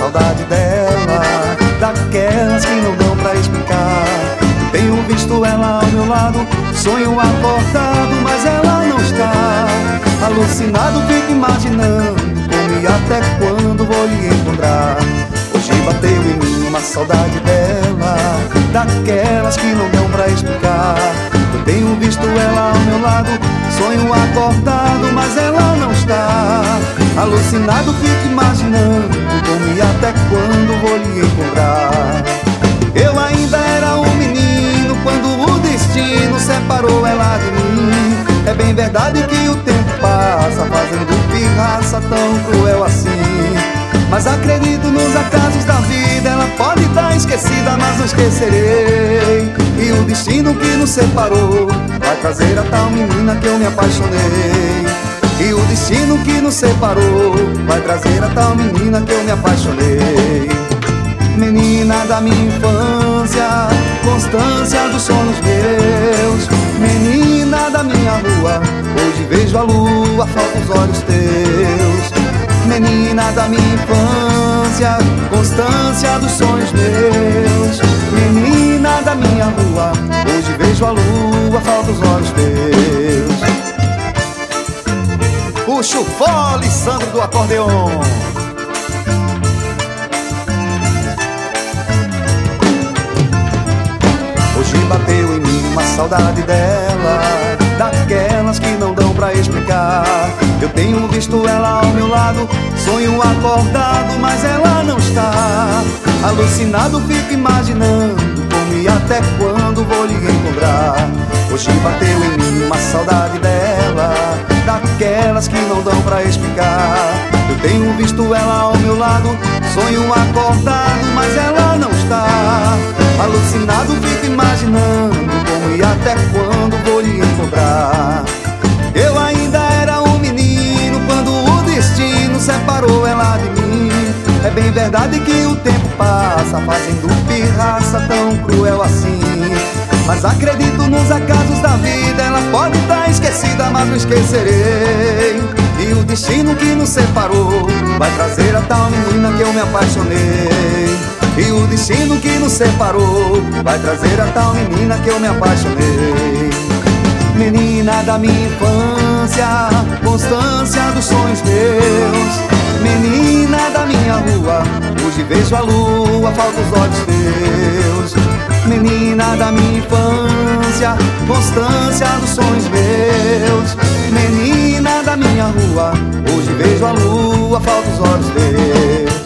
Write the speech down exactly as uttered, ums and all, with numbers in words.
saudade dela, daquelas que não dão pra explicar. Tenho visto ela ao meu lado, sonho acordado, mas ela não está. Alucinado fico imaginando como e até quando vou lhe encontrar. Hoje bateu em mim uma saudade dela, daquelas que não dão pra explicar. Eu tenho visto ela ao meu lado, sonho acordado, mas ela não está. Alucinado fico imaginando como e até quando vou lhe encontrar. Eu ainda era um menino quando o destino separou ela de mim. É bem verdade que o tempo passa fazendo pirraça tão cruel assim. Mas acredito nos acasos da vida, ela pode estar esquecida, mas não esquecerei. E o destino que nos separou vai trazer a tal menina que eu me apaixonei. E o destino que nos separou vai trazer a tal menina que eu me apaixonei. Menina da minha infância, constância dos sonhos meus. Menina da minha rua, hoje vejo a lua, falta os olhos teus. Menina da minha infância, constância dos sonhos meus. Menina da minha rua, hoje vejo a lua, falta os olhos teus. Puxa o fole, Sandro do acordeon. Hoje bateu em mim uma saudade dela, daquelas que não dão pra explicar. Eu tenho visto ela ao meu lado, sonho acordado, mas ela não está. Alucinado fico imaginando como e até quando vou lhe encontrar. Hoje bateu em mim uma saudade dela, daquelas que não dão pra explicar. Eu tenho visto ela ao meu lado, sonho acordado, mas ela não está. Alucinado fico imaginando como e até quando vou lhe encontrar. Eu ainda era um menino quando o destino separou ela de mim. É bem verdade que o tempo passa fazendo pirraça tão cruel assim. Mas acredito nos acasos da vida, ela pode estar esquecida, mas não esquecerei. E o destino que nos separou vai trazer a tal menina que eu me apaixonei. E o destino que nos separou vai trazer a tal menina que eu me apaixonei. Menina da minha infância, constância dos sonhos meus. Menina da minha rua, hoje vejo a lua, falta os olhos teus. Menina da minha infância, constância dos sonhos meus. Menina da minha rua, hoje vejo a lua, falta os olhos teus.